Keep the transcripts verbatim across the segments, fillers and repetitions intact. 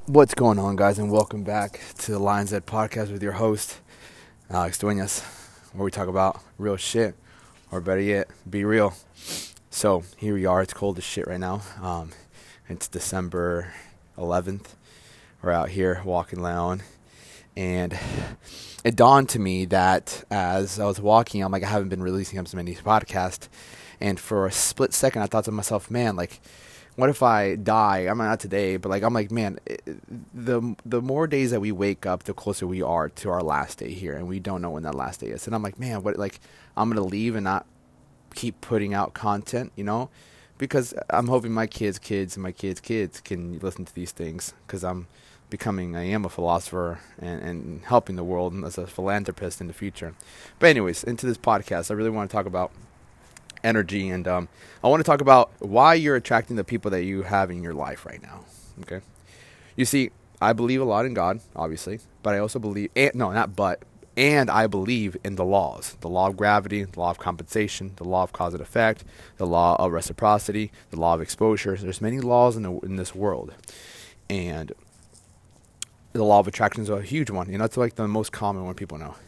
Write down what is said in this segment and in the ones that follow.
What's going on, guys, and welcome back to the Lions Ed podcast with your host, Alex Duenas, where we talk about real shit, or better yet, be real. So here we are. It's cold as shit right now. Um, it's December eleventh. We're out here walking around, and it dawned to me that as I was walking, I'm like, I haven't been releasing up so many podcasts, and for a split second, I thought to myself, man, like, what if I die? I mean, not today, but like I'm like, man, the the more days that we wake up, the closer we are to our last day here, and we don't know when that last day is. And I'm like, man, what? Like, I'm gonna leave and not keep putting out content, you know, because I'm hoping my kids' kids and my kids' kids can listen to these things, because I'm becoming, I am a philosopher and, and helping the world as a philanthropist in the future. But anyways, into this podcast, I really want to talk about energy, and um, I want to talk about why you're attracting the people that you have in your life right now. Okay, you see, I believe a lot in God, obviously, but I also believe, and, no, not but, and I believe in the laws, the law of gravity, the law of compensation, the law of cause and effect, the law of reciprocity, the law of exposure. There's many laws in the, in this world, and the law of attraction is a huge one. You know, it's like the most common one people know.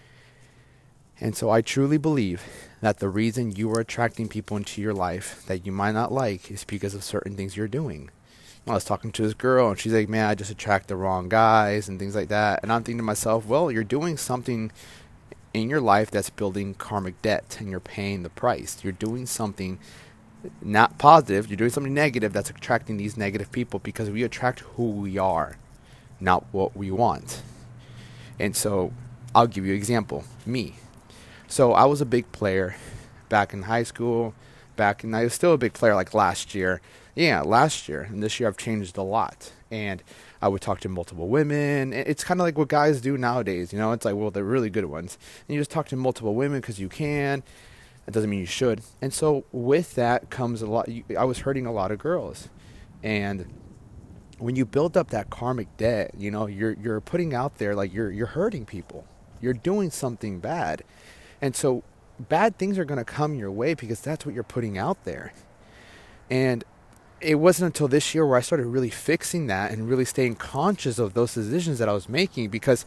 And so I truly believe that the reason you are attracting people into your life that you might not like is because of certain things you're doing. I was talking to this girl, and she's like, man, I just attract the wrong guys and things like that. And I'm thinking to myself, well, you're doing something in your life that's building karmic debt, and you're paying the price. You're doing something not positive. You're doing something negative that's attracting these negative people, because we attract who we are, not what we want. And so I'll give you an example. Me. So I was a big player back in high school, back in, I was still a big player like last year. Yeah, last year. And this year I've changed a lot. And I would talk to multiple women. It's kind of like what guys do nowadays. You know, it's like, well, they're really good ones. And you just talk to multiple women because you can. That doesn't mean you should. And so with that comes a lot. I was hurting a lot of girls. And when you build up that karmic debt, you know, you're you're putting out there like you're you're hurting people. You're doing something bad. And so bad things are going to come your way because that's what you're putting out there. And it wasn't until this year where I started really fixing that and really staying conscious of those decisions that I was making, because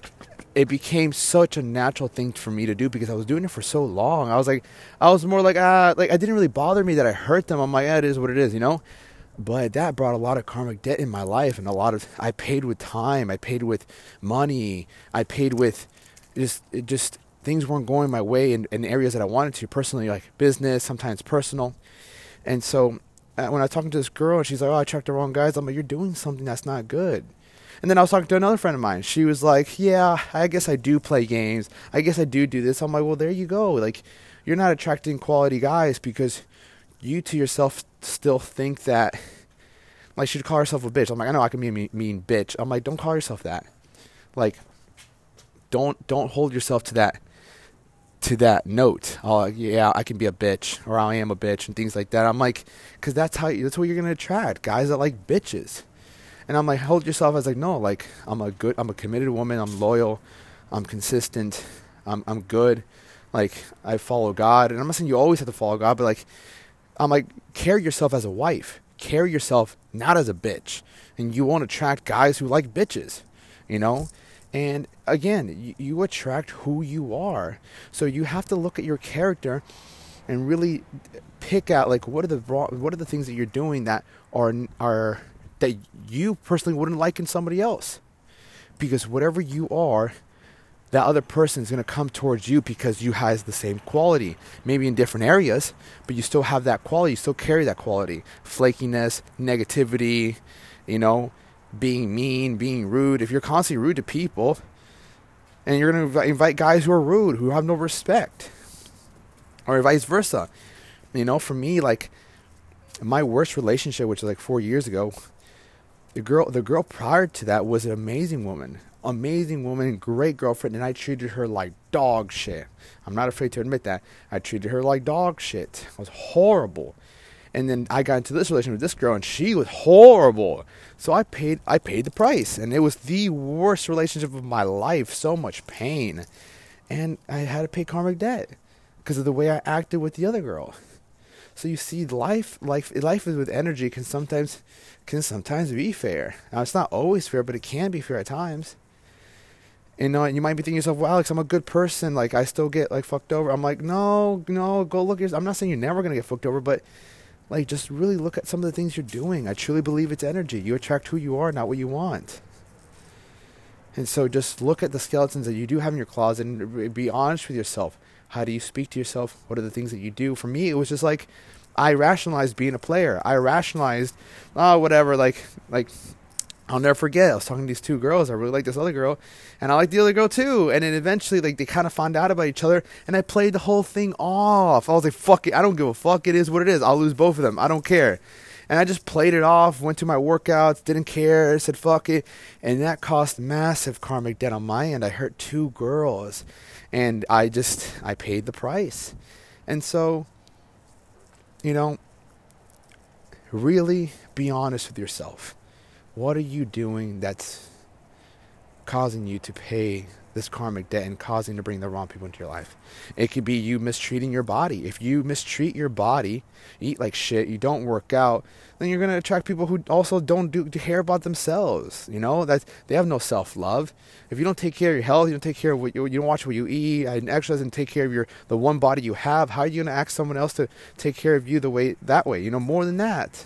it became such a natural thing for me to do because I was doing it for so long. I was like, I was more like, ah, like, it didn't really bother me that I hurt them. I'm like, yeah, it is what it is, you know? But that brought a lot of karmic debt in my life, and a lot of, I paid with time, I paid with money, I paid with just, it just, things weren't going my way in, in areas that I wanted to, personally, like business, sometimes personal. And so uh, when I was talking to this girl, and she's like, oh, I checked the wrong guys. I'm like, you're doing something that's not good. And then I was talking to another friend of mine. She was like, yeah, I guess I do play games. I guess I do do this. I'm like, well, there you go. Like, you're not attracting quality guys because you to yourself still think that, like, she'd call herself a bitch. I'm like, I know I can be a mean, mean bitch. I'm like, don't call yourself that. Like, don't don't hold yourself to that. to that note. Oh, yeah, I can be a bitch, or I am a bitch, and things like that. I'm like, because that's how, that's what you're going to attract, guys that like bitches. And I'm like, hold yourself as like, no, like, I'm a good, I'm a committed woman, I'm loyal, I'm consistent, I'm I'm good, like, I follow God. And I'm not saying you always have to follow God, but like, I'm like, carry yourself as a wife, carry yourself not as a bitch, and you won't attract guys who like bitches, you know? And again, you, you attract who you are. So you have to look at your character and really pick out, like, what are the what are the things that you're doing that are are that you personally wouldn't like in somebody else. Because whatever you are, that other person is going to come towards you because you has the same quality. Maybe in different areas, but you still have that quality. You still carry that quality. Flakiness, negativity, you know, being mean, being rude. If you're constantly rude to people, and you're going to invite guys who are rude, who have no respect, or vice versa. You know, for me, like, my worst relationship, which was like four years ago, the girl, the girl prior to that was an amazing woman, amazing woman, great girlfriend, and I treated her like dog shit. I'm not afraid to admit that. I treated her like dog shit. It was horrible. And then I got into this relationship with this girl, and she was horrible. So I paid I paid the price, and it was the worst relationship of my life. So much pain. And I had to pay karmic debt because of the way I acted with the other girl. So you see, life, life, life is with energy can sometimes, can sometimes be fair. Now it's not always fair, but it can be fair at times. You know, and you might be thinking to yourself, well, Alex, I'm a good person. Like, I still get, like, fucked over. I'm like, no, no, go look at yourself. I'm not saying you're never going to get fucked over, but, like, just really look at some of the things you're doing. I truly believe it's energy. You attract who you are, not what you want. And so just look at the skeletons that you do have in your closet and be honest with yourself. How do you speak to yourself? What are the things that you do? For me, it was just like, I rationalized being a player. I rationalized, oh, whatever, like, like, I'll never forget, I was talking to these two girls. I really like this other girl, and I like the other girl too. And then eventually, like, they kind of found out about each other, and I played the whole thing off. I was like, fuck it, I don't give a fuck. It is what it is. I'll lose both of them. I don't care. And I just played it off, went to my workouts, didn't care, said fuck it. And that cost massive karmic debt on my end. I hurt two girls, and I just, I paid the price. And so, you know, really be honest with yourself. What are you doing that's causing you to pay this karmic debt and causing to bring the wrong people into your life? It could be you mistreating your body. If you mistreat your body, eat like shit, you don't work out, then you're going to attract people who also don't do care about themselves. You know, that they have no self-love. If you don't take care of your health, you don't take care of what you, you don't watch what you eat, and exercise, and take care of your the one body you have, how are you going to ask someone else to take care of you the way that way? You know, more than that.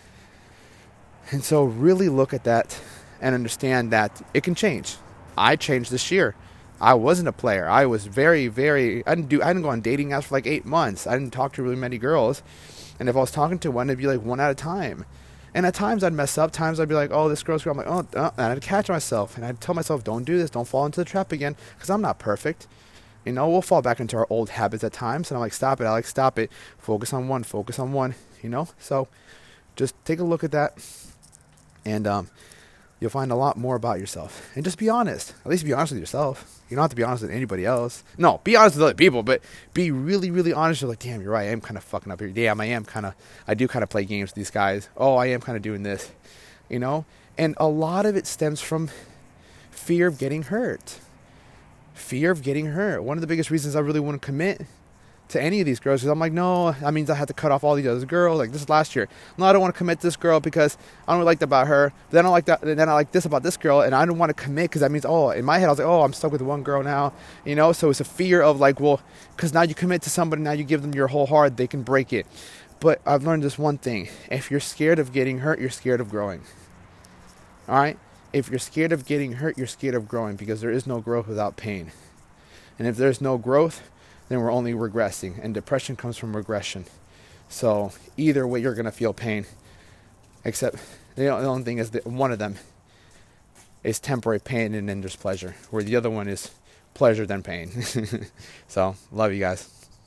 And so really look at that and understand that it can change. I changed this year. I wasn't a player. I was very, very, I didn't do, I didn't go on dating apps for like eight months. I didn't talk to really many girls. And if I was talking to one, it'd be like one at a time. And at times I'd mess up. Times I'd be like, oh, this girl's girl. I'm like, oh, uh, and I'd catch myself. And I'd tell myself, don't do this. Don't fall into the trap again. Because I'm not perfect. You know, we'll fall back into our old habits at times. And I'm like, stop it, Alex, stop it. Focus on one, focus on one, you know. So just take a look at that. And um, you'll find a lot more about yourself. And just be honest. At least be honest with yourself. You don't have to be honest with anybody else. No, be honest with other people, but be really, really honest. You're like, damn, you're right. I am kind of fucking up here. Damn, I am kind of, I do kind of play games with these guys. Oh, I am kind of doing this, you know? And a lot of it stems from fear of getting hurt. Fear of getting hurt. One of the biggest reasons I really want to commit to any of these girls, because I'm like, no, that means I have to cut off all these other girls. Like this last year, no, I don't want to commit to this girl because I don't really like that about her. But then I like that, then I like this about this girl, and I don't want to commit because that means, oh, in my head I was like, oh, I'm stuck with one girl now, you know. So it's a fear of like, well, because now you commit to somebody, now you give them your whole heart, they can break it. But I've learned this one thing: if you're scared of getting hurt, you're scared of growing. All right. If you're scared of getting hurt, you're scared of growing, because there is no growth without pain. And if there's no growth, then we're only regressing, and depression comes from regression. So either way, you're going to feel pain, except the only thing is that one of them is temporary pain and then there's pleasure, where the other one is pleasure then pain. So love you guys.